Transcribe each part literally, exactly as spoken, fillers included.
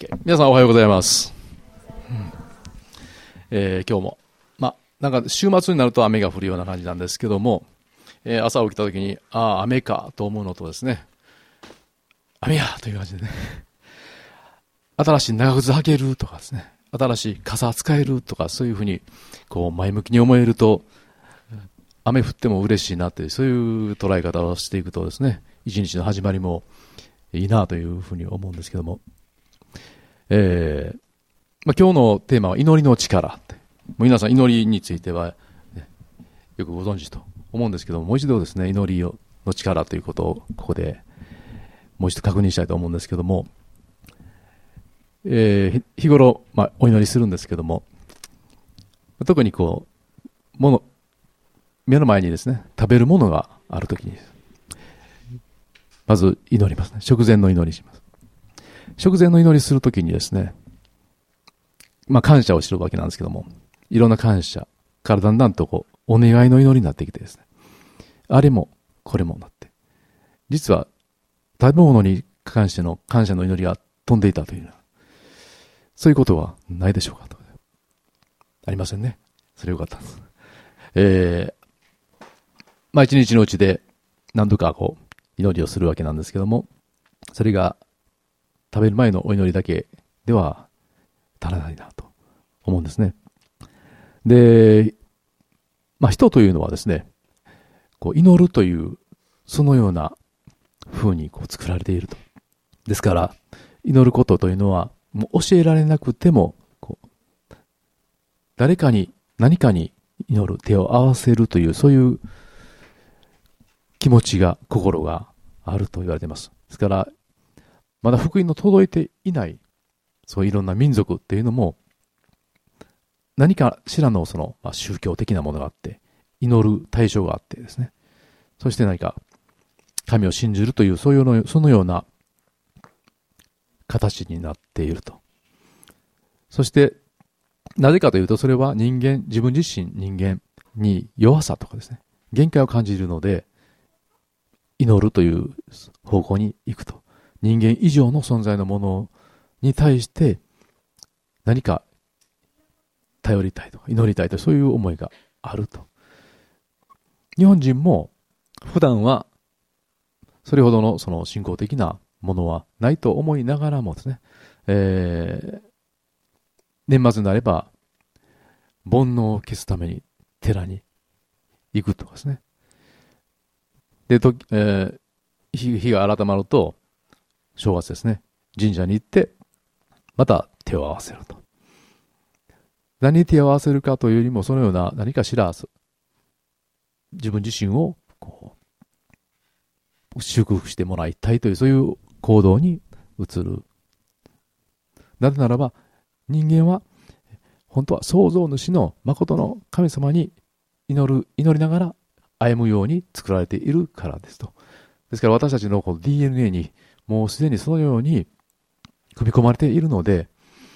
OK。皆さんおはようございます。うんえー、今日も、まあ、なんか週末になると雨が降るような感じなんですけども、えー、朝起きた時に、ああ、雨かと思うのとですね、雨やという感じでね、新しい長靴履けるとかですね、新しい傘使えるとか、そういうふうにこう前向きに思えると、雨降っても嬉しいなという、そういう捉え方をしていくとですね、一日の始まりもいいなというふうに思うんですけども、えーまあ、今日のテーマは祈りの力って、もう皆さん祈りについては、ね、よくご存知と思うんですけども、もう一度ですね、祈りの力ということをここでもう一度確認したいと思うんですけども、えー、日頃、まあ、お祈りするんですけども、特にこうもの目の前にですね、食べるものがあるときにまず祈りますね。食前の祈りします。食前の祈りするときにですね、まあ感謝をしてるわけなんですけども、いろんな感謝からだんだんとこうお願いの祈りになってきてですね、あれもこれもなって、実は食べ物に関しての感謝の祈りが飛んでいたという、そういうことはないでしょうかと。ありませんね。それよかったです。えー、まあ一日のうちで何度かこう祈りをするわけなんですけども、それが食べる前のお祈りだけでは足らないなと思うんですね。で、まあ人というのはですね、こう祈るというそのような風にこう作られていると。ですから祈ることというのはもう教えられなくてもこう誰かに何かに祈る、手を合わせるという、そういう気持ちが、心があると言われています。ですから、まだ福音の届いていない、そういろんな民族っていうのも、何かしらのその、まあ、宗教的なものがあって、祈る対象があってですね。そして何か、神を信じるという、そういうの、そのような形になっていると。そして、なぜかというと、それは人間、自分自身人間に弱さとかですね、限界を感じるので、祈るという方向に行くと。人間以上の存在のものに対して何か頼りたいとか祈りたいと、そういう思いがあると。日本人も普段はそれほどのその信仰的なものはないと思いながらもですね、えー、年末になれば煩悩を消すために寺に行くとかですね。で、とえー、日, 日が改まると正月ですね、神社に行ってまた手を合わせると。何に手を合わせるかというよりも、そのような何かしら自分自身をこう祝福してもらいたいという、そういう行動に移る。なぜならば人間は本当は創造主の誠の神様に祈る祈りながら歩むように作られているからですと。ですから私たちのこの ディーエヌエー にもうすでにそのように組み込まれているので、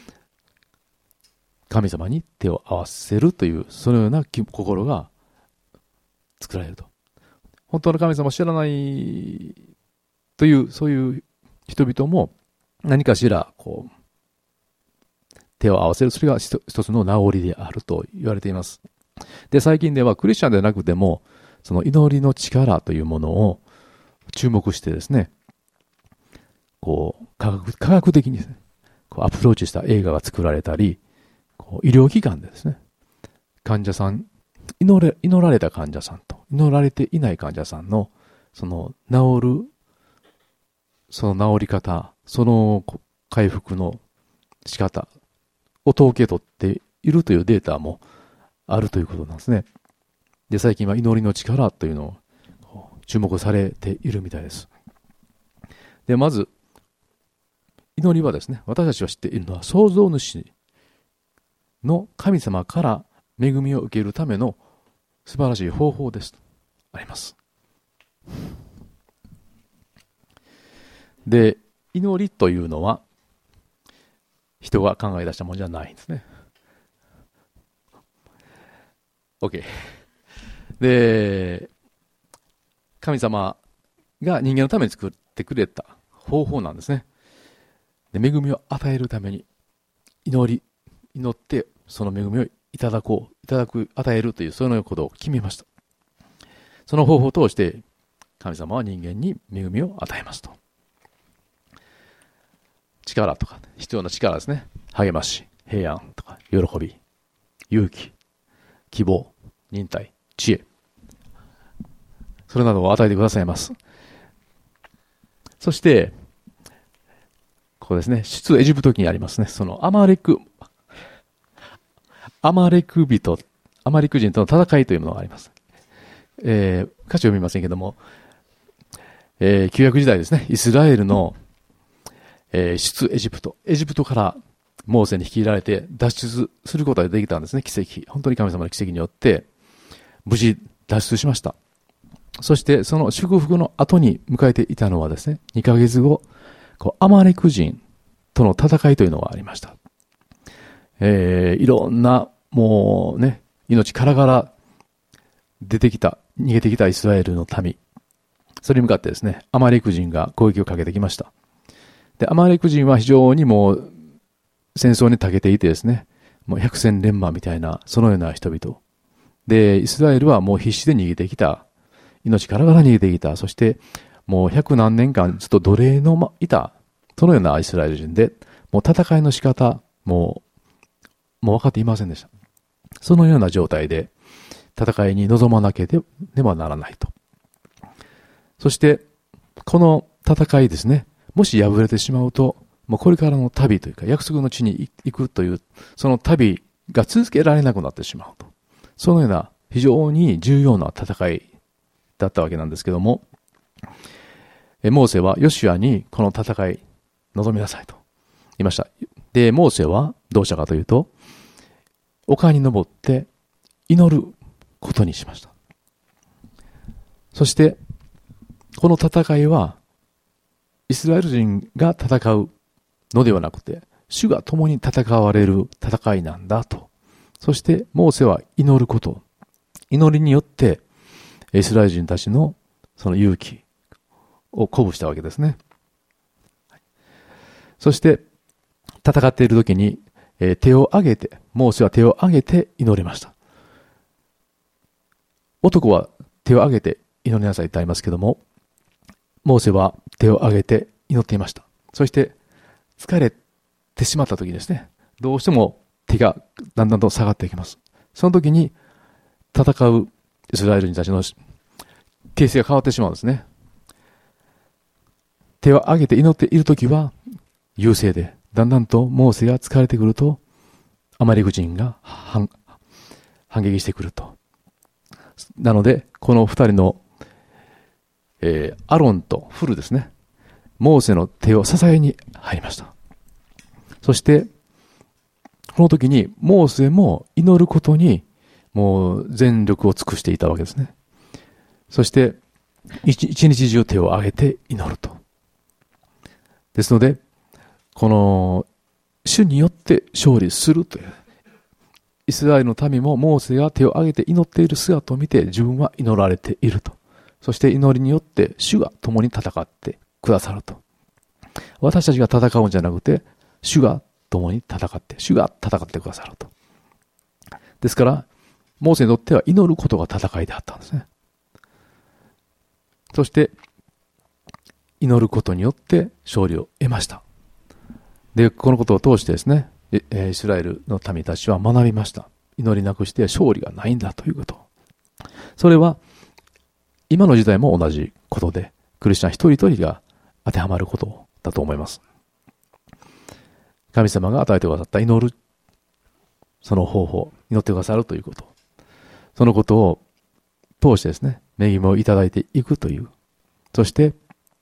神様に手を合わせるという、そのような心が作られると。本当の神様を知らないという、そういう人々も何かしらこう手を合わせる、それが一つの名残であると言われています。で、最近ではクリスチャンでなくても、その祈りの力というものを注目してですね、こう科学、科学的にですね、こうアプローチした映画が作られたり、こう医療機関でですね、患者さん、祈れ、祈られた患者さんと祈られていない患者さんのその治る、その治り方、その回復の仕方を統計取っているというデータもあるということなんですね。で、最近は祈りの力というのを注目されているみたいです。で、まず祈りはですね、私たちは知っているのは創造主の神様から恵みを受けるための素晴らしい方法ですとあります。で、祈りというのは人が考え出したものじゃないんですね。 OK で、神様が人間のために作ってくれた方法なんですね。 で恵みを与えるために祈り、祈ってその恵みをいただこう、いただく、与えるというそのことを決めました。その方法を通して神様は人間に恵みを与えますと。力とか、必要な力ですね。励まし、平安とか、喜び、勇気、希望、忍耐、知恵。それなどを与えてくださいます。そして、ここですね、出エジプト記にありますね。そのアマレク、アマレク人、アマレク人との戦いというものがあります。えー、歌詞を読みませんけども、えー、旧約時代ですね、イスラエルの、えー、出エジプト、エジプトからモーセに率いられて脱出することができたんですね、奇跡。本当に神様の奇跡によって、無事脱出しました。そしてその祝福の後に迎えていたのはですね、にかげつご、こうアマレク人との戦いというのがありました。えー、いろんなもうね、命からがら出てきた、逃げてきたイスラエルの民、それに向かってですね、アマレク人が攻撃をかけてきました。で、アマレク人は非常にもう戦争に長けていてですね、もう百戦錬磨みたいなそのような人々で、イスラエルはもう必死で逃げてきた、命からがら逃げてきた、そしてもう百何年間ずっと奴隷のいた、そのようなイスラエル人で、もう戦いの仕方、もう、もう分かっていませんでした。そのような状態で、戦いに臨まなければならないと。そして、この戦いですね、もし敗れてしまうと、もうこれからの旅というか、約束の地に行くという、その旅が続けられなくなってしまうと。そのような非常に重要な戦いだったわけなんですけども、モーセはヨシュアにこの戦い臨みなさいと言いました。で、モーセはどうしたかというと、丘に登って祈ることにしました。そして、この戦いはイスラエル人が戦うのではなくて、主が共に戦われる戦いなんだと。そして、モーセは祈ること。祈りによって、イスラエル人たちのその勇気を鼓舞したわけですね。そして、戦っている時に、えー、手を挙げて、モーセは手を挙げて祈りました。男は手を挙げて祈りなさいとありますけども、モーセは手を挙げて祈っていました。そして、疲れてしまった時にですね、どうしても手がだんだんと下がっていきます。その時に、戦うイスラエル人たちの形勢が変わってしまうんですね。手を挙げて祈っているときは優勢で、だんだんとモーセが疲れてくると、アマレク人が反撃してくると。なので、この二人の、えー、アロンとフルですね、モーセの手を支えに入りました。そして、この時にモーセも祈ることにもう全力を尽くしていたわけですね。そして、一, 一日中手を挙げて祈ると。ですので、この主によって勝利するという、イスラエルの民もモーセが手を挙げて祈っている姿を見て自分は祈られていると。そして祈りによって主が共に戦ってくださると。私たちが戦うんじゃなくて、主が共に戦って、主が戦ってくださると。ですから、モーセにとっては祈ることが戦いであったんですね。そして、祈ることによって勝利を得ました。で、このことを通してですね、イスラエルの民たちは学びました。祈りなくして勝利がないんだということ。それは、今の時代も同じことで、クリスチャン一人一人が当てはまることだと思います。神様が与えてくださった祈る、その方法、祈ってくださるということ。そのことを通してですね、恵みをいただいていくという。そして、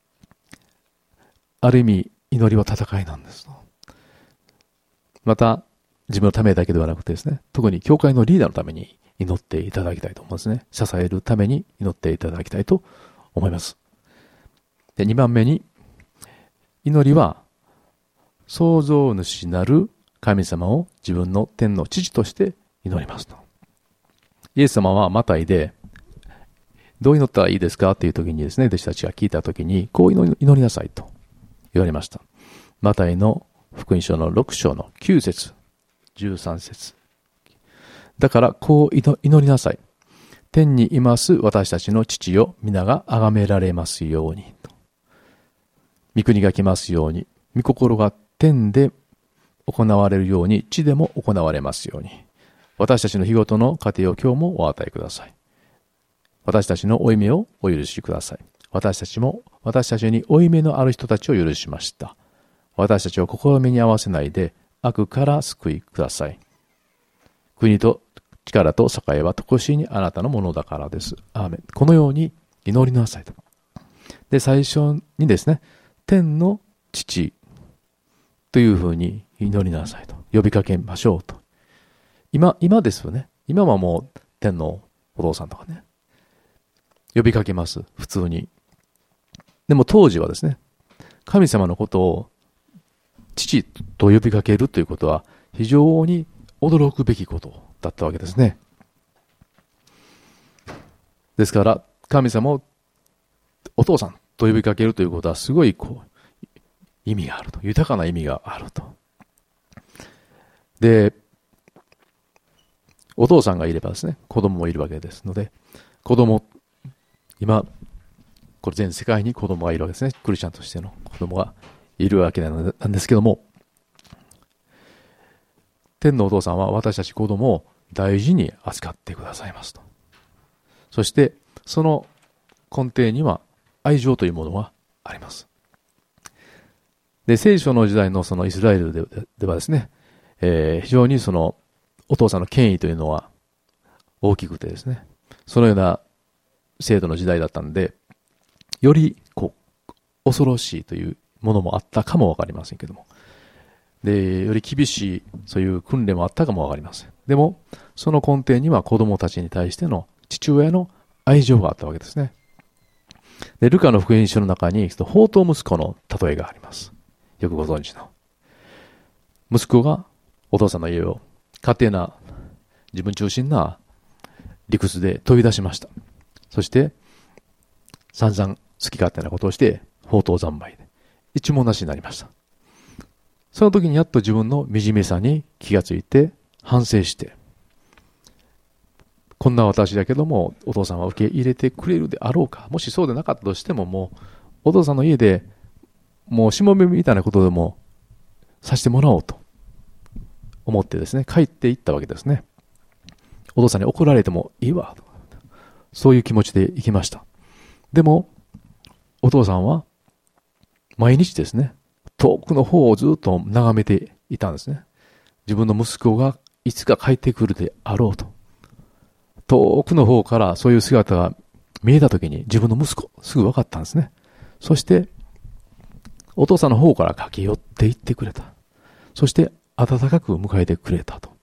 ある意味、祈りは戦いなんです。また、自分のためだけではなくてですね、特に教会のリーダーのために祈っていただきたいと思うんですね。支えるために祈っていただきたいと思います。で、にばんめに、祈りは、創造主なる神様を自分の天の父として祈りますと。イエス様はマタイで、どう祈ったらいいですかっていう時にですね、弟子たちが聞いた時に、こう祈りなさいと言われました。 マタイの福音書のろく章のきゅう節、じゅうさん節。だからこう祈りなさい。天にいます私たちの父よ、皆が崇められますように。御国が来ますように。御心が天で行われるように、地でも行われますように。私たちの日ごとの糧を今日もお与えください。私たちの負い目をお許しください。私たちも私たちに負い目のある人たちを許しました。私たちを試みに合わせないで悪から救いください。国と力と栄は常しいにあなたのものだからです。アーメン。このように祈りなさいと。で、最初にですね、天の父というふうに祈りなさいと。呼びかけましょうと。今、今ですよね。今はもう天のお父さんとかね。呼びかけます。普通に。でも当時はですね、神様のことを父と呼びかけるということは非常に驚くべきことだったわけですね。ですから神様をお父さんと呼びかけるということはすごいこう意味があると、豊かな意味があると。で、お父さんがいればですね、子供もいるわけですので、子供、今これ全世界に子供がいるわけですね。クリスチャンとしての子供がいるわけなんですけども、天のお父さんは私たち子供を大事に扱ってくださいますと。そしてその根底には愛情というものがあります。で、聖書の時代のそのイスラエル で, ではですね、えー、非常にそのお父さんの権威というのは大きくてですね、そのような制度の時代だったんで、よりこう恐ろしいというものもあったかもわかりませんけども、で、より厳しいそういう訓練もあったかもわかりません。でもその根底には子供たちに対しての父親の愛情があったわけですね。で、ルカの福音書の中に放蕩息子の例えがあります。よくご存知の息子がお父さんの家を勝手な自分中心な理屈で飛び出しました。そして散々好き勝手なことをして放蕩三昧で一文なしになりました。その時にやっと自分の惨めさに気がついて反省して、こんな私だけどもお父さんは受け入れてくれるであろうか、もしそうでなかったとしても、もうお父さんの家でもうしもべみたいなことでもさせてもらおうと思ってですね、帰っていったわけですね。お父さんに怒られてもいいわと、そういう気持ちで行きました。でもお父さんは毎日ですね、遠くの方をずっと眺めていたんですね。自分の息子がいつか帰ってくるであろうと。遠くの方からそういう姿が見えたときに自分の息子、すぐ分かったんですね。そしてお父さんの方から駆け寄っていってくれた。そして温かく迎えてくれたと。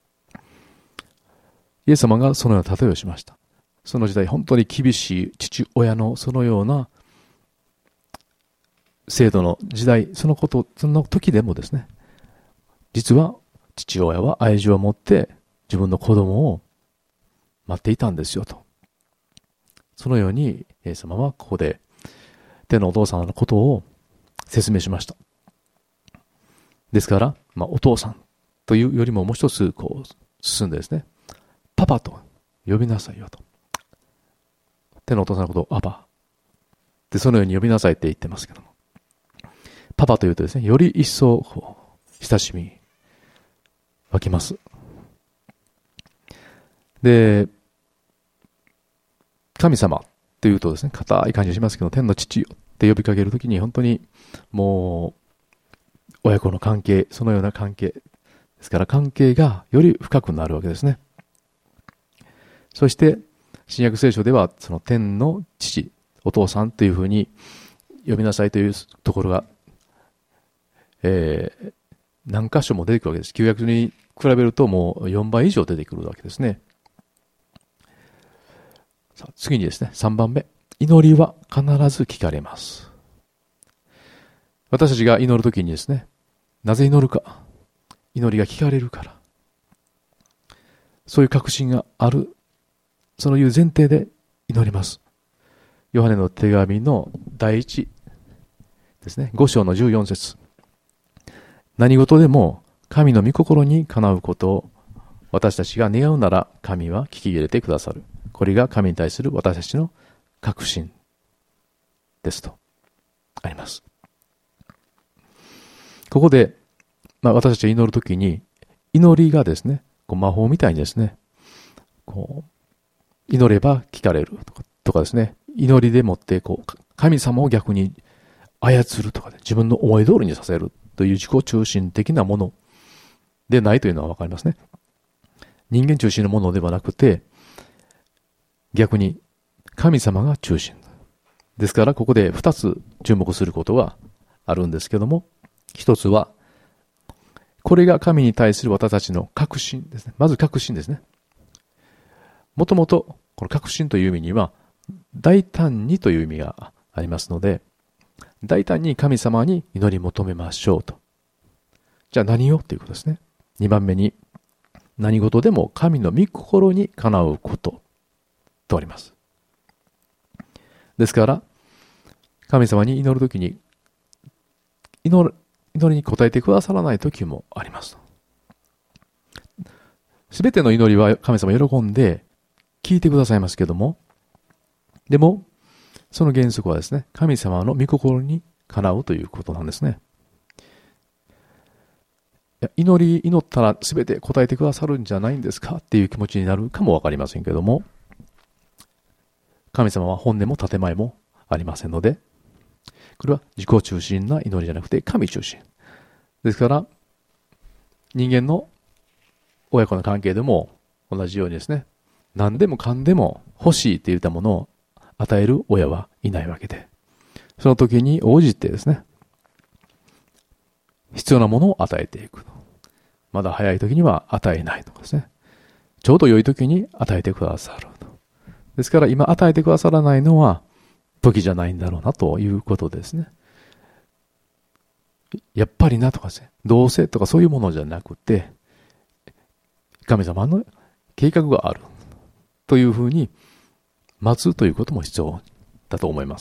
イエス様がそのような例えをしました。その時代本当に厳しい父親のそのような制度の時代、そのこと、その時でもですね、実は父親は愛情を持って自分の子供を待っていたんですよと。そのようにイエス様はここで天のお父さんのことを説明しました。ですから、まあ、お父さんというよりももう一つこう進んでですね、パパと呼びなさいよと。天のお父さんのことをアバで、そのように呼びなさいって言ってますけども、パパというとですね、より一層こう親しみ湧きます。で、神様というとですね、固い感じがしますけど、天の父よって呼びかけるときに本当にもう親子の関係、そのような関係ですから、関係がより深くなるわけですね。そして新約聖書ではその天の父、お父さんというふうに呼びなさいというところが、えー、何箇所も出てくるわけです。旧約に比べるともうよんばい以上出てくるわけですね。さあ次にですね、さんばんめ、祈りは必ず聞かれます。私たちが祈るときにですね、なぜ祈るか、祈りが聞かれるから、そういう確信がある、そのいう前提で祈ります。ヨハネの手紙の第一ですね、ご章のじゅうよん節。 何事でも神の御心にかなうことを私たちが願うなら神は聞き入れてくださる。これが神に対する私たちの確信ですとあります。ここで、まあ、私たちが祈るときに祈りがですね、こう魔法みたいにですね、こう祈れば聞かれるとか、とかですね、祈りでもってこう神様を逆に操るとかで自分の思い通りにさせるという自己中心的なものでないというのはわかりますね。人間中心のものではなくて、逆に神様が中心ですから、ここで二つ注目することがあるんですけども、一つはこれが神に対する私たちの確信ですね。まず確信ですね。もともとこの確信という意味には大胆にという意味がありますので、大胆に神様に祈り求めましょうと。じゃあ何をということですね。二番目に、何事でも神の御心にかなうこととあります。ですから神様に祈るときに祈る祈りに応えてくださらないときもあります。すべての祈りは神様喜んで聞いてくださいますけども、でもその原則はですね、神様の御心にかなうということなんですね。いや祈り祈ったらすべて答えてくださるんじゃないんですかっていう気持ちになるかもわかりませんけども、神様は本音も建前もありませんので、これは自己中心な祈りじゃなくて神中心ですから、人間の親子の関係でも同じようにですね、何でもかんでも欲しいって言ったものを与える親はいないわけで、その時に応じてですね、必要なものを与えていく。まだ早い時には与えないとかですね、ちょうど良い時に与えてくださると。ですから今与えてくださらないのは時じゃないんだろうなということですね。やっぱりなとかですね、どうせとかそういうものじゃなくて、神様の計画があるというふうに待つということも必要だと思います。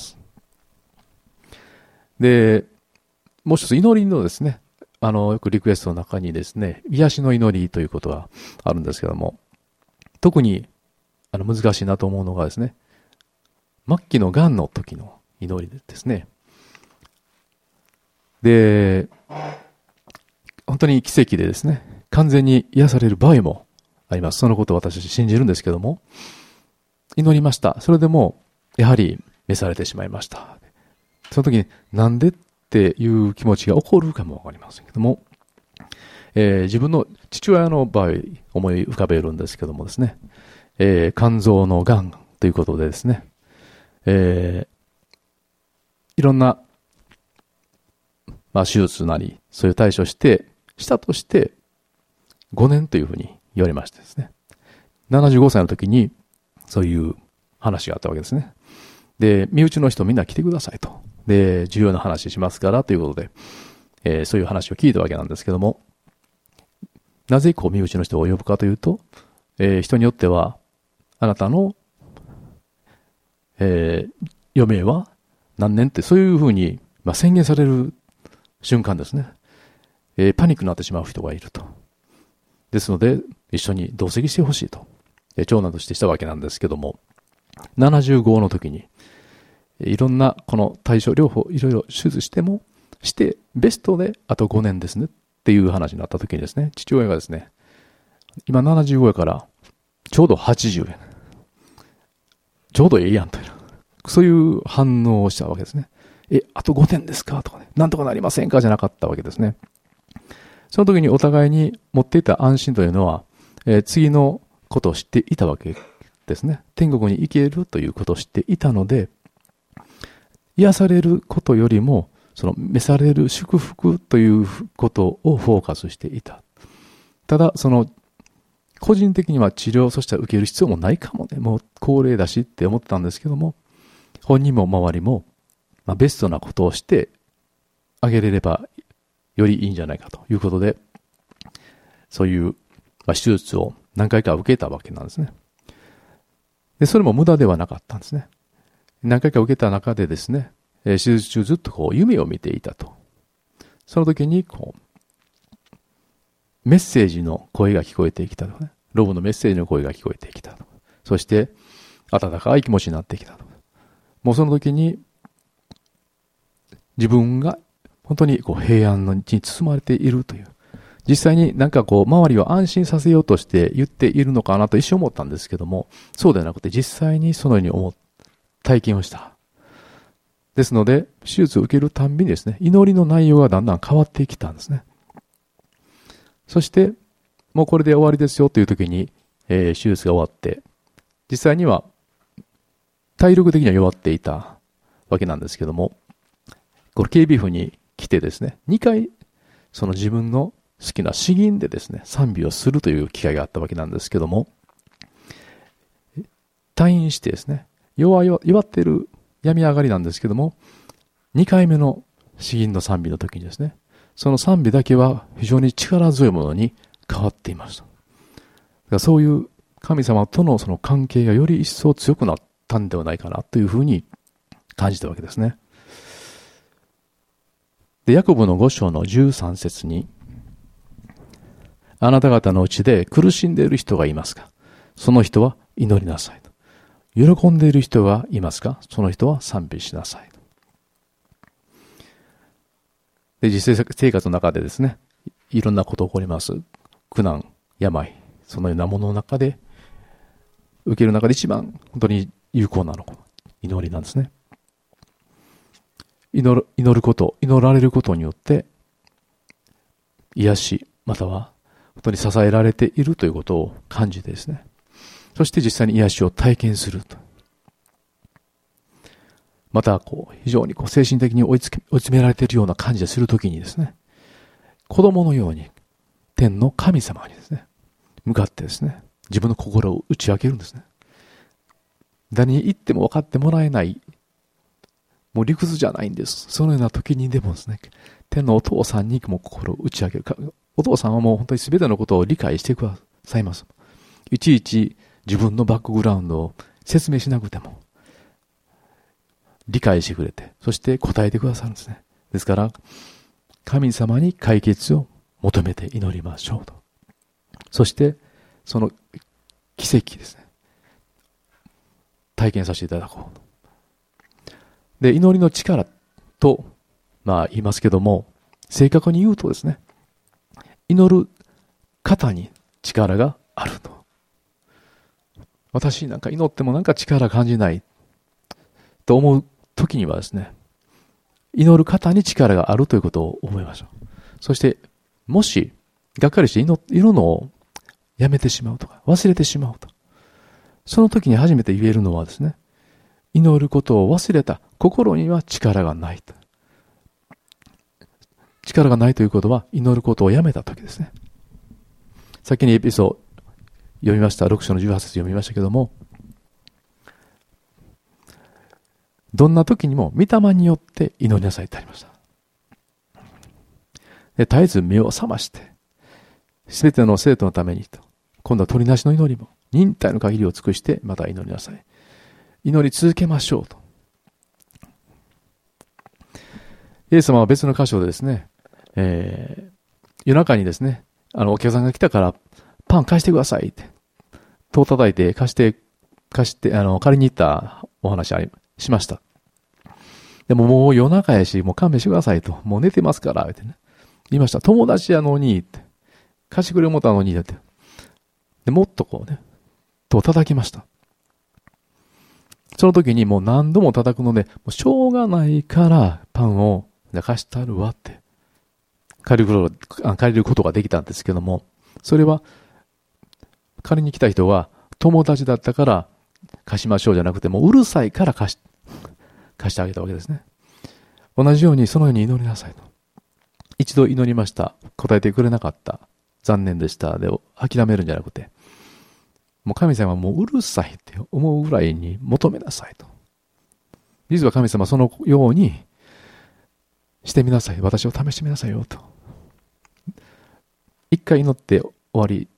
で、もう一つ祈りのですね、あのよくリクエストの中にですね、癒しの祈りということがあるんですけども、特にあの難しいなと思うのがですね、末期のがんの時の祈りですね。で、本当に奇跡でですね、完全に癒される場合もあります。そのことを私信じるんですけども、祈りました。それでもやはり召されてしまいました。その時になんでっていう気持ちが起こるかもわかりませんけども、えー、自分の父親の場合思い浮かべるんですけどもですね、えー、肝臓のがんということでですね、えー、いろんな、まあ、手術なりそういう対処してしたとしてごねんというふうに言われましてですね、ななじゅうごさいの時にそういう話があったわけですね。で、身内の人みんな来てくださいと。で、重要な話しますからということで、えー、そういう話を聞いたわけなんですけども、なぜこう身内の人を呼ぶかというと、えー、人によってはあなたの、えー、余命は何年ってそういうふうに、まあ、宣言される瞬間ですね、えー、パニックになってしまう人がいると。ですので一緒に同席してほしいと、えー、長男としてしたわけなんですけども、ななじゅうごの時にいろんなこの対処療法いろいろ手術してもしてベストであとごねんですねっていう話になった時にですね、父親がですね、今ななじゅうごやからちょうどはちじゅうや、ちょうどええやんというそういう反応をしたわけですね。え、あとごねんですかとかね、なんとかなりませんかじゃなかったわけですね。その時にお互いに持っていた安心というのは、えー、次のことを知っていたわけですね。天国に行けるということを知っていたので、癒されることよりもその召される祝福ということをフォーカスしていた。ただその個人的には治療そしたら受ける必要もないかもね、もう高齢だしって思ってたんですけども、本人も周りも、まあ、ベストなことをしてあげれればよりいいんじゃないかということで、そういう、まあ、手術を何回か受けたわけなんですね。でそれも無駄ではなかったんですね。何回か受けた中でですね、手術中ずっとこう夢を見ていたと。その時にこうメッセージの声が聞こえてきたとかね。ロブのメッセージの声が聞こえてきたとか。そして、温かい気持ちになってきたとか。もうその時に、自分が本当にこう平安に包まれているという。実際になんかこう、周りを安心させようとして言っているのかなと一瞬思ったんですけども、そうではなくて実際にそのように思う、体験をした。ですので、手術を受けるたんびにですね、祈りの内容がだんだん変わってきたんですね。そして、もうこれで終わりですよという時に、えー、手術が終わって、実際には体力的には弱っていたわけなんですけども、これ警備府に来てですね、にかいその自分の好きな詩吟でですね、賛美をするという機会があったわけなんですけども、退院してですね、弱弱弱っている病み上がりなんですけども、にかいめの詩吟の賛美の時にですね、その賛美だけは非常に力強いものに変わっていました。だからそういう神様とのその関係がより一層強くなったんではないかなというふうに感じたわけですね。で、ヤコブのご章のじゅうさん節に、あなた方のうちで苦しんでいる人がいますか？その人は祈りなさいと。喜んでいる人がいますか？その人は賛美しなさいと。で、実生生活の中でですね、いろんなこと起こります。苦難、病、そのようなものの中で、受ける中で一番本当に有効なのが祈りなんですね。祈る、祈ること、祈られることによって、癒し、または本当に支えられているということを感じてですね。そして実際に癒しを体験すると。また、こう、非常にこう精神的に追いつけ、追い詰められているような感じがするときにですね、子供のように天の神様にですね、向かってですね、自分の心を打ち明けるんですね。誰に言っても分かってもらえない、もう理屈じゃないんです。そのような時にでもですね、天のお父さんにも心を打ち明ける。お父さんはもう本当に全てのことを理解してくださいます。いちいち自分のバックグラウンドを説明しなくても、理解してくれて、そして答えてくださるんですね。ですから、神様に解決を求めて祈りましょうと。そして、その奇跡ですね。体験させていただこうと。で、祈りの力と、まあ言いますけども、正確に言うとですね、祈る方に力があると。私なんか祈ってもなんか力感じないと思う時にはですね、祈る方に力があるということを思いましょう。そして、もし、がっかりして祈るのをやめてしまうとか、忘れてしまうと。その時に初めて言えるのはですね、祈ることを忘れた心には力がないと。力がないということは、祈ることをやめた時ですね。先にエピソード読みました、ろく章のじゅうはち節読みましたけども、どんな時にも御霊によって祈りなさいってありました。で、絶えず目を覚まして、すべての生徒のためにと、今度は取りなしの祈りも、忍耐の限りを尽くしてまた祈りなさい。祈り続けましょうと。イエス様は別の箇所でですね、えー、夜中にですね、あの、お客さんが来たからパン貸してくださいって、戸を叩いて貸して、貸して、あの、借りに行ったお話あり、しました。でももう夜中やし、もう勘弁してくださいと。もう寝てますから、ってね。言いました。友達やのに、って。貸してくれ思ったのに、だって。で、もっとこうね、戸を叩きました。その時にもう何度も叩くので、もうしょうがないからパンを貸してあるわって。借りること、借りることができたんですけども、それは、借りに来た人は友達だったから貸しましょうじゃなくて、もううるさいから貸し、貸してあげたわけですね。同じようにそのように祈りなさいと。一度祈りました。答えてくれなかった。残念でした。で、諦めるんじゃなくて、もう神様はもううるさいって思うぐらいに求めなさいと。実は神様はそのようにしてみなさい。私を試してみなさいよと。一回祈って終わり。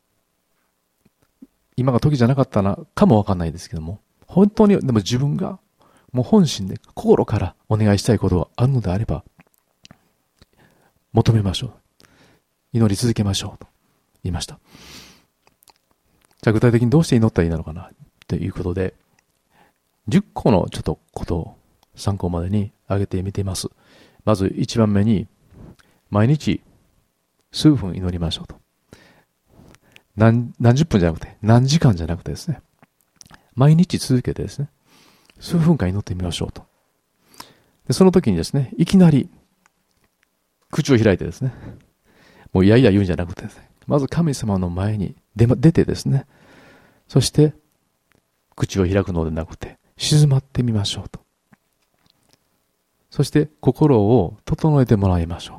今が時じゃなかったな、かもわかんないですけども、本当にでも自分がもう本心で心からお願いしたいことがあるのであれば、求めましょう。 祈り続けましょうと言いました。じゃあ具体的にどうして祈ったらいいのかなということで、じゅっこのちょっとことを参考までに挙げてみています。まずいちばんめに、毎日数分祈りましょうと。何、何十分じゃなくて、何時間じゃなくてですね、毎日続けてですね、数分間祈ってみましょうと。でその時にですね、いきなり口を開いてですね、もういやいや言うんじゃなくてですね、まず神様の前に出、出てですね、そして口を開くのでなくて、静まってみましょうと。そして心を整えてもらいましょう。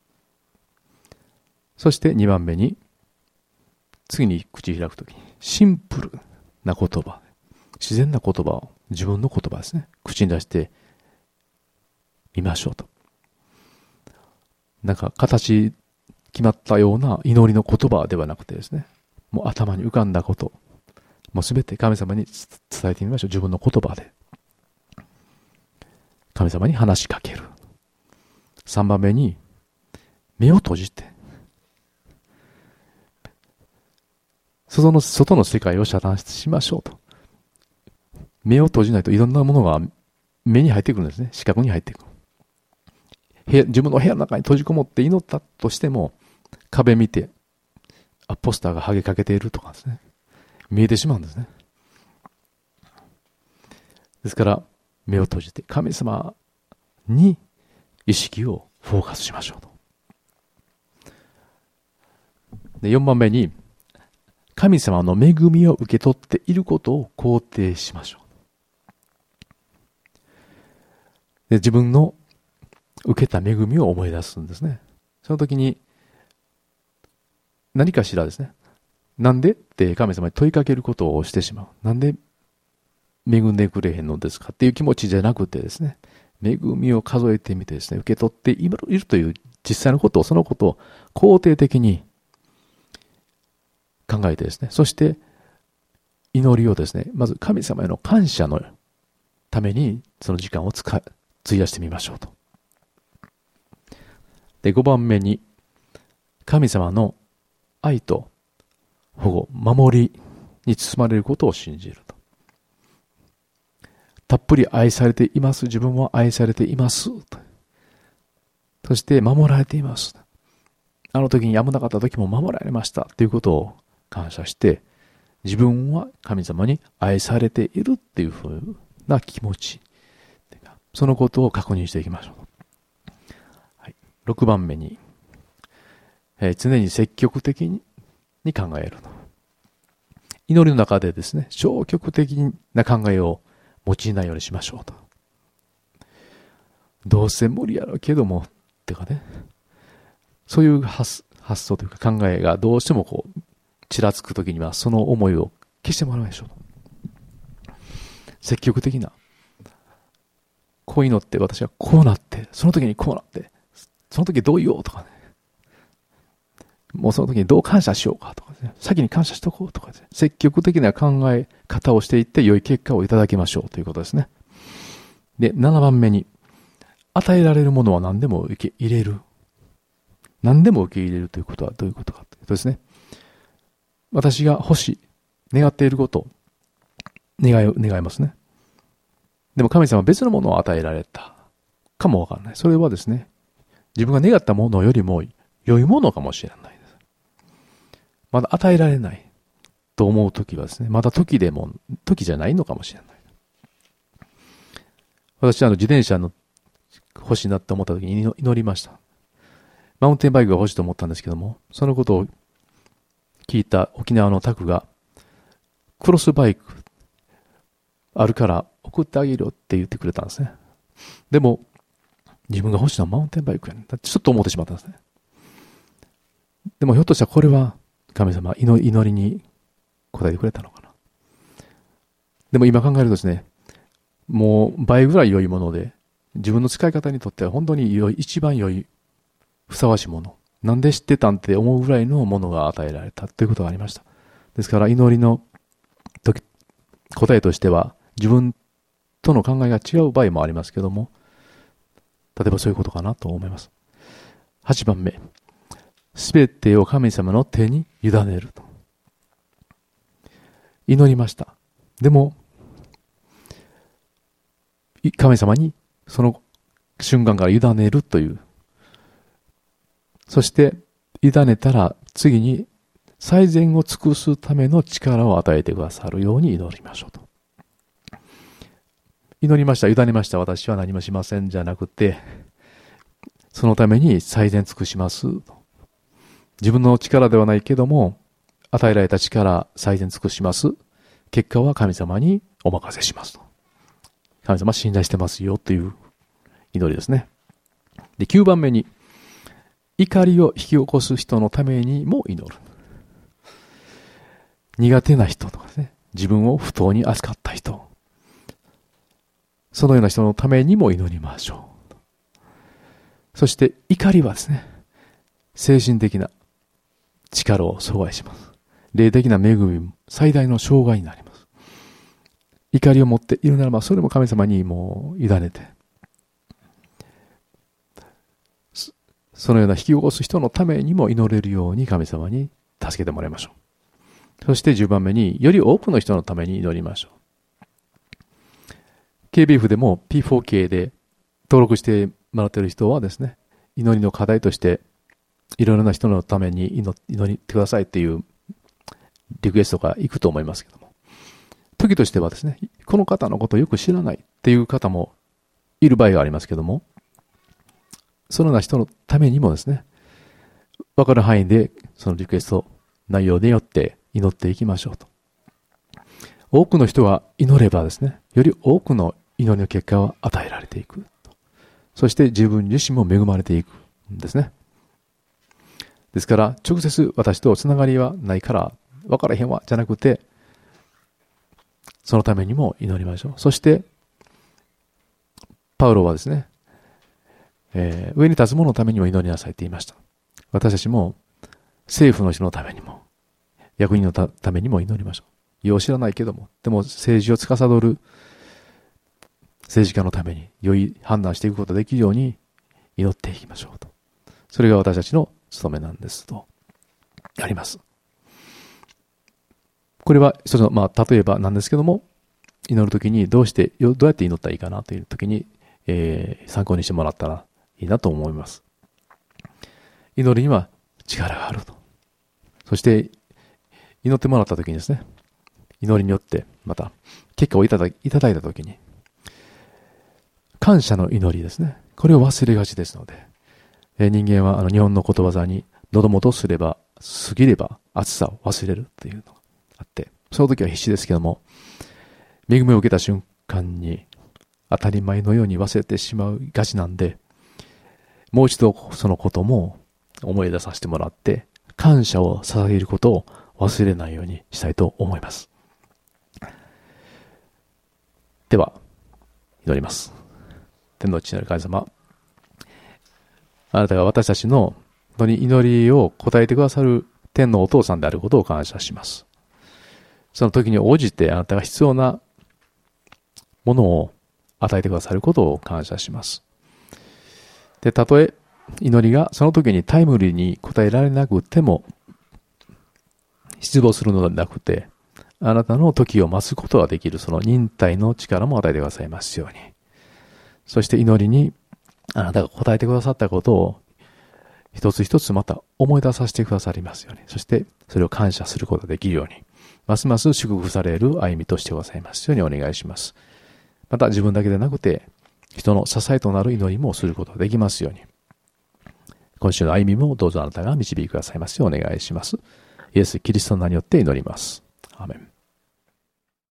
そしてにばんめに、次に口を開くときに、シンプルな言葉、自然な言葉を、自分の言葉ですね、口に出してみましょうと。なんか形決まったような祈りの言葉ではなくてですね、もう頭に浮かんだこと、もうすべて神様に伝えてみましょう。自分の言葉で。神様に話しかける。さんばんめに、目を閉じて、外の、外の世界を遮断しましょうと。目を閉じないといろんなものが目に入ってくるんですね。視覚に入ってくる。部屋、自分の部屋の中に閉じこもって祈ったとしても、壁見て、あ、ポスターが剥げかけているとかですね。見えてしまうんですね。ですから、目を閉じて、神様に意識をフォーカスしましょうと。で、よんばんめに、神様の恵みを受け取っていることを肯定しましょう。で、自分の受けた恵みを思い出すんですね。その時に、何かしらですね、なんでって神様に問いかけることをしてしまう。なんで恵んでくれへんのですかっていう気持ちじゃなくてですね、恵みを数えてみてですね、受け取っているという実際のことを、そのことを肯定的に考えてですね、そして祈りをですね、まず神様への感謝のためにその時間を使い、費やしてみましょうと。で、ごばんめに、神様の愛と保護、守りに包まれることを信じると。たっぷり愛されています。自分は愛されています。そして守られています。あの時に危なかった時も守られましたということを感謝して、自分は神様に愛されているっていうふうな気持ち、そのことを確認していきましょう。はい、ろくばんめに、えー、常に積極的にに考えると。祈りの中でですね、消極的な考えを用いないようにしましょうと。どうせ無理やろうけども、ってかね、そういう発、発想というか考えがどうしてもこう、ちらつくときにはその思いを消してもらいましょうと。積極的な、こう祈って私はこうなって、その時にこうなって、その時どう言おうとかね、もうその時にどう感謝しようかとかね、先に感謝しとこうとかね、積極的な考え方をしていって良い結果をいただきましょうということですね。で、ななばんめに、与えられるものは何でも受け入れる。何でも受け入れるということはどういうことかというとですね、私が欲しい、願っていることを願い、願いますね。でも神様は別のものを与えられたかもわからない。それはですね、自分が願ったものよりも良いものかもしれないです。まだ与えられないと思うときはですね、まだ時でも、時じゃないのかもしれない。私はあの自転車の欲しいなって思ったときに祈りました。マウンテンバイクが欲しいと思ったんですけども、そのことを聞いた沖縄のタクが、クロスバイクあるから送ってあげるよって言ってくれたんですね。でも、自分が欲しいのはマウンテンバイクやねん。ちょっと思ってしまったんですね。でもひょっとしたらこれは神様祈りに答えてくれたのかな。でも今考えるとですね、もう倍ぐらい良いもので、自分の使い方にとっては本当に良い、一番良い、ふさわしいもの。なんで知ってたんって思うぐらいのものが与えられたということがありました。ですから祈りの時、答えとしては自分との考えが違う場合もありますけども、例えばそういうことかなと思います。はちばんめ。 すべてを神様の手に委ねると。祈りました。でも、神様にその瞬間から委ねるという。そして、委ねたら次に最善を尽くすための力を与えてくださるように祈りましょうと。祈りました、委ねました、私は何もしませんじゃなくて、そのために最善尽くします。自分の力ではないけども、与えられた力、最善尽くします。結果は神様にお任せしますと。神様信頼してますよという祈りですね。で、きゅうばんめに、怒りを引き起こす人のためにも祈る。苦手な人とかですね、自分を不当に扱った人、そのような人のためにも祈りましょう。そして怒りはですね、精神的な力を阻害します。霊的な恵みも最大の障害になります。怒りを持っているならば、それも神様にもう委ねて、そのような引き起こす人のためにも祈れるように神様に助けてもらいましょう。そしてじゅうばんめに、より多くの人のために祈りましょう。ケービーエフ でも ピーフォーケー で登録してもらっている人はですね、祈りの課題として、いろいろな人のために祈りてくださいっていうリクエストがいくと思いますけども、時としてはですね、この方のことをよく知らないっていう方もいる場合がありますけども、そのような人のためにもですね、わかる範囲でそのリクエスト内容によって祈っていきましょうと。多くの人が祈ればですね、より多くの祈りの結果は与えられていく。そして自分自身も恵まれていくんですね。ですから、直接私とつながりはないから分からへんわじゃなくて、そのためにも祈りましょう。そして、パウロはですね、えー、上に立つ者のためにも祈りなさいって言いました。私たちも政府の人のためにも、役人のためにも祈りましょう。よう知らないけども、でも政治を司る政治家のために良い判断していくことができるように祈っていきましょうと。それが私たちの務めなんですとあります。これは一つの、まあ、例えばなんですけども、祈るときにどうして、どうやって祈ったらいいかなというときに、えー、参考にしてもらったらいいなと思います。祈りには力があると。そして、祈ってもらったときにですね、祈りによってまた結果をいただいただいたときに、感謝の祈りですね。これを忘れがちですので、えー、人間はあの日本のことわざに、喉元すれば過ぎれば暑さを忘れるというのがあって、その時は必死ですけども、恵みを受けた瞬間に当たり前のように忘れてしまうがちなんで、もう一度そのことも思い出させてもらって、感謝を捧げることを忘れないようにしたいと思います。では、祈ります。天の父なる神様、あなたが私たちの祈りを答えてくださる天のお父さんであることを感謝します。その時に応じてあなたが必要なものを与えてくださることを感謝します。で、たとえ祈りがその時にタイムリーに答えられなくても、失望するのではなくて、あなたの時を待つことができるその忍耐の力も与えてくださいますように。そして祈りにあなたが答えてくださったことを一つ一つまた思い出させてくださりますように。そしてそれを感謝することができるように、ますます祝福される歩みとしてくださいますようにお願いします。また自分だけでなくて人の支えとなる祈りもすることができますように。今週の歩みもどうぞあなたが導いてくださいますようお願いします。イエス・キリストの名によって祈ります。アーメン。